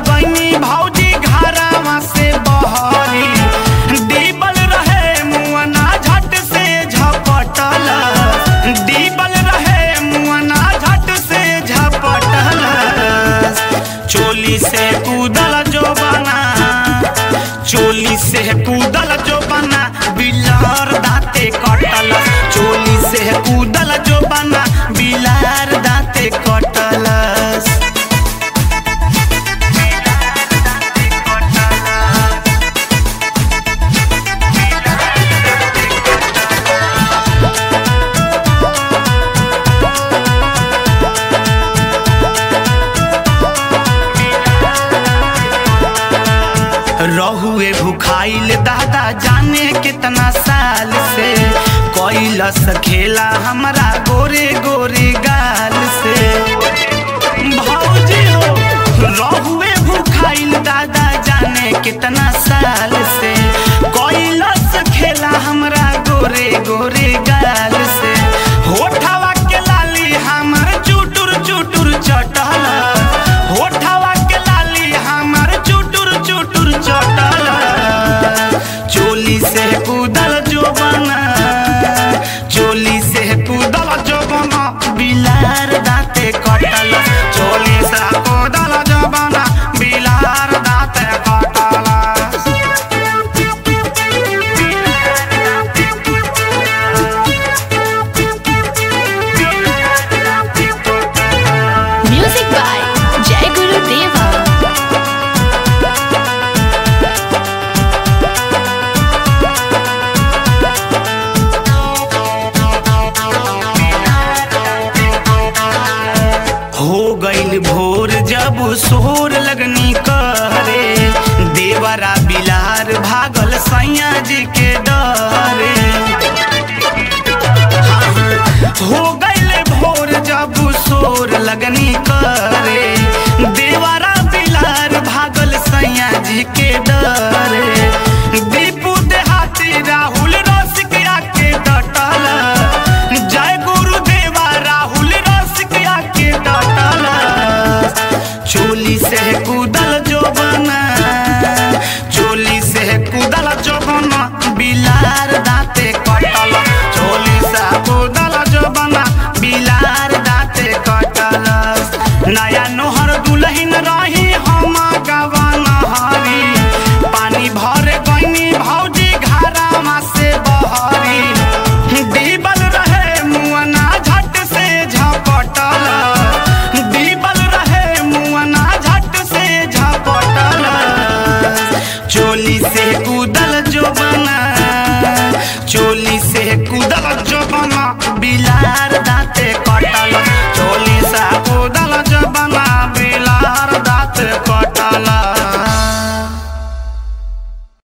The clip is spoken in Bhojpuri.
गईनी भौजी घरावा से बहरी, डीबल रहे मुअना झट से झपटल, डीबल रहे मुअना झट से झपटल, चोली से कूदल जो बना, चोली से कूदल जो बना, बिलार दाते कटल, चोली से कूदल जो बना, बिलार दाते कटल। रहुए भुखाइल दादा जाने कितना साल से, कैलस खेला हमरा गोरे गोरे गाल से। भौजी हो रहुए भुखाइल दादा जाने कितना साल से, कैलस खेला हमरा गोरे गोरे गाल से। होठवा के लाली हमर चुटुर चुटुर चटल, होठवा के लाली हमर चुटुर चुटुर चटल, चोली से कूदल जो बना, चोली से कूदल जो बना, बिलार दाते कटल, चोली से कूदल जो बना, बिलार दाते कटल। Music by Jai Guru Deva. हो गईल भोर जब सोर लगनी करे, देवरा बिलार भागल सैया जी के डरे। हो गईल भोर जब सोर लगनी करे, देवरा बिलार भागल सैया जी के डरे। दीपू देहाती राहुल रसिकिया के डटल, जय गुरुदेवा राहुल रसिकिया के डटल, चोली से कूदल जो बना, चोली से कूदल जो बना, बिलार दाते कटल, चोली से कूदल जो बना, बिलार दाते कटल। नया नोहर दुल्हन रही